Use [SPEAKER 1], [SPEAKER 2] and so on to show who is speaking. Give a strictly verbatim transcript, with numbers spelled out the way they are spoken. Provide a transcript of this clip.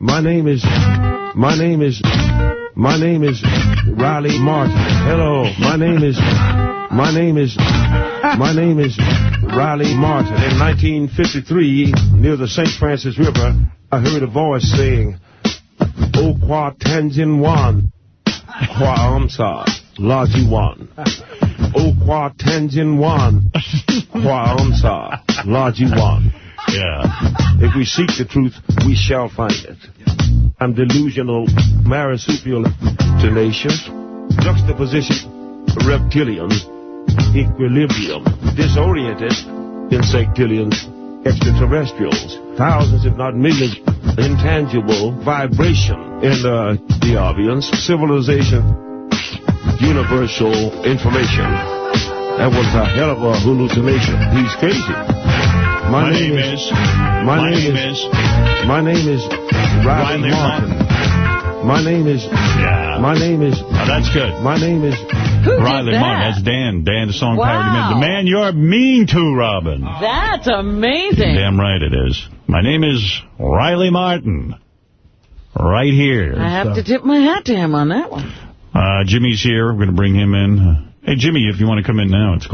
[SPEAKER 1] My name is, my name is, my name is Riley Martin. Hello, my name is, my name is, my name is Riley Martin. In nineteen fifty-three, near the Saint Francis River, I heard a voice saying, O qua tangent one, qua amsa, laji one. O qua tangent one, qua amsa, laji one.
[SPEAKER 2] Yeah.
[SPEAKER 1] If we seek the truth, we shall find it. I'm delusional, marsupial, tenacious, juxtaposition, reptilian, equilibrium, disoriented, insectilians, extraterrestrials, thousands if not millions, intangible vibration in uh, the audience, civilization, universal information. That was a hell of a hallucination. He's crazy. My,
[SPEAKER 2] my name, name is,
[SPEAKER 1] my,
[SPEAKER 2] my
[SPEAKER 1] name,
[SPEAKER 2] name
[SPEAKER 1] is,
[SPEAKER 2] is,
[SPEAKER 1] my name is Riley Martin. Martin. My name is,
[SPEAKER 2] yeah.
[SPEAKER 1] My name is,
[SPEAKER 2] oh, that's good.
[SPEAKER 1] My name is
[SPEAKER 3] Who
[SPEAKER 2] Riley
[SPEAKER 3] did that?
[SPEAKER 2] Martin. That's Dan. Dan, the song
[SPEAKER 3] wow.
[SPEAKER 2] parody man. The man you're mean to, Robin.
[SPEAKER 3] That's amazing.
[SPEAKER 2] Damn right it is. My name is Riley Martin. Right here.
[SPEAKER 3] I have so. to tip my hat to him on that one.
[SPEAKER 2] Uh, Jimmy's here. We're going to bring him in. Hey, Jimmy, if you want to come in now, it's cool.